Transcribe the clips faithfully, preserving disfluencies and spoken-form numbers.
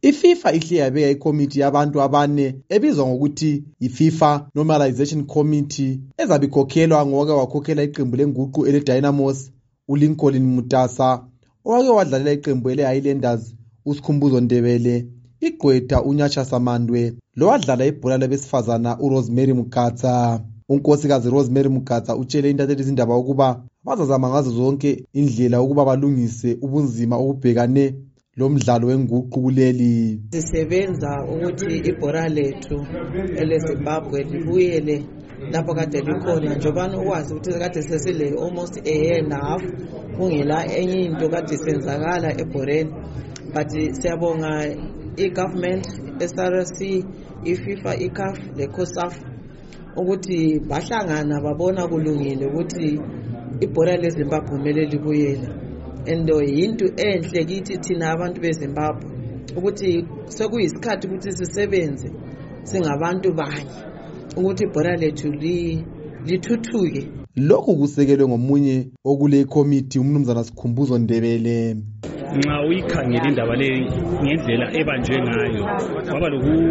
I-FIFA ihle yabeka ikomiti yabantu abane ebizwa ngokuthi i-FIFA Normalization Committee ezabe ikhokhelwa ngoke wakhokhela iqembu lenguqu ele-Dynamos uLincoln Mutasa, owake wadlalela iqembu ele-Highlanders uSikhumbuzo Ndebele, igqwetha uNyacha Samandwe, lo wadlala ibhola labesifazana uRosemary Mugatsa. Unkosikazi Rosemary Mugatsa utshele intatheli izindaba ukuba bazazama ngazo zonke indlela ukuba balungise ubunzima obubhekane lo mdlalo wenguqu kuleli. Sisebenza ukuthi ibhola lethu eleZimbabwe libuyele lapho kade likhona, njobani ukwazi ukuthi kade sesile almost a year and a half kungela enye into kade senzakala ebhoreni. But siyabonga i-government, S R C, i-FIFA, i-C A F, le-COSAF ukuthi bahlangana babona kulungile ukuthi ibhola leZimbabwe kumele libuyele. Endo yinto enhle kithi thina abantu beZimbabwe ukuthi sekuyisikhathi ukuthi sisebenze singabantu banye ukuthi ibhola lethu lithuthuke. Lokhu kusekelwe ngomunye okule committee umnumzana Sikhumbuzo Ndebele. Nxa uyikhangela indaba le ngendlela ebanjwe ngayo kwaba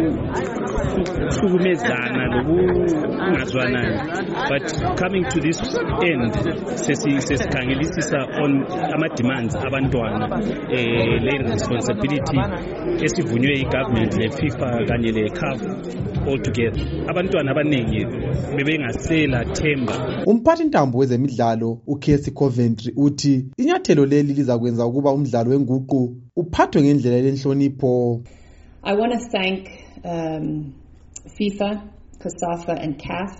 lokuhlukumezana lokungazwanani, but coming to this end sesikhangelisisa on ama-demands abantwana eh le responsibility esivunywe i-government le-FIFA kanye le-C A F all together. Abantwana abaningi bebengasela themba. Umphathi ntambo wezemidlalo uCasey Coventry uthi inyathelo leli lizakwenza ukuba umdlalo wenguqu uphathwe ngendlela lenhlonipho. I want to thank um, FIFA, COSAFA and C A F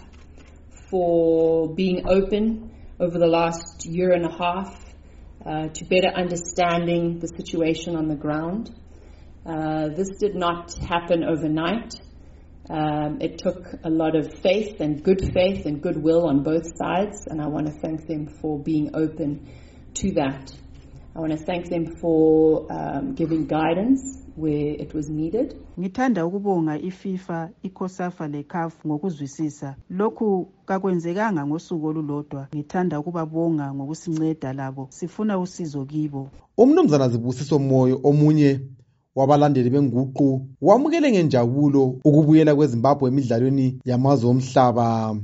for being open over the last year and a half uh, to better understanding the situation on the ground. Uh, this did not happen overnight. Um, it took a lot of faith and good faith and goodwill on both sides, and I want to thank them for being open to that. I want to thank them for um, giving guidance where it was needed. Ngithanda ukubonga iFIFA, iCOSAFA le-C A F ngokuzwisisa. Lokhu kakwenzekanga ngosuku olulodwa. Ngithanda ukubabonga ngokusinceda labo. Sifuna usizo kibo. Umnumzana Zibusiso Moyo omunye wabalandeli benguqu wamukele ngenjabulo ukubuyela kweZimbabwe emidlalweni yamazwe omhlaba.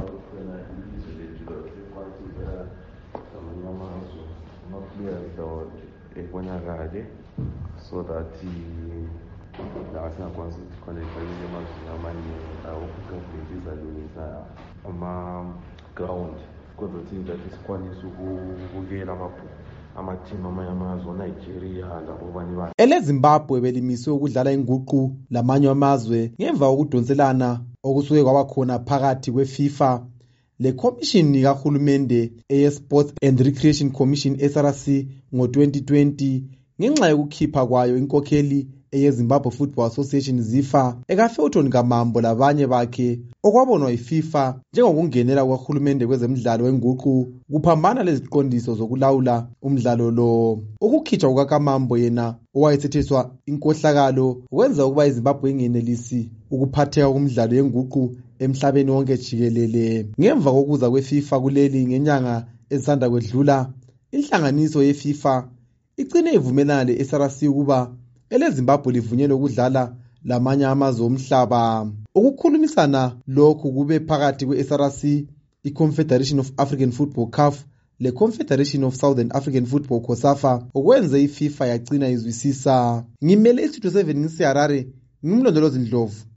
So that la singakwazi ukukhonektha emazweni amanye awukugavumenti izalungisa ama-ground kwenza that isikwanisa ukubukela ama-team amanye amazwe oNigeria labo banye banye. EleZimbabwe belimiswe ukudlala inguqu lamanye amazwe ngemva kokudonselana okusuke kwaba khona phakathi kweFIFA le-Commission kahulumende eye-Sports and Recreation Commission S R C ngo twenty twenty ngenxa yokukhipha kwayo inkokheli eyeZimbabwe Football Association ZIFA ekaFelton Kamambo labanye bakhe okwabonwa iFIFA njengokungenela kwahulumende kwezemidlalo wenguqu kuphambana leziqondiso zokulawula umdlalo lo. Ukukhitshwa kukaKamambo yena owayethethiswa inkohlakalo wenza ukuba iZimbabwe ingenelisi ukuphatheka kumdlalo yenguqu emhlabeni wonke jikelele. Ngemva kokuza kweFIFA kuleli ngenyanga ezisanda kwedlula, inhlanganiso yeFIFA igcine ivumelana le-S R C ukuba eleZimbabwe livunyelwe ukudlala lamanye amazwe omhlaba. Ukukhulumisana lokhu kube phakathi kwe-S R C, i-Confederation of African Football C A F, le-Confederation of Southern African Football COSAFA, okwenze iFIFA yagcina izwisisa. Ngimele iStudio seven ngisiHarare, ngimlondolozi Ndlovu.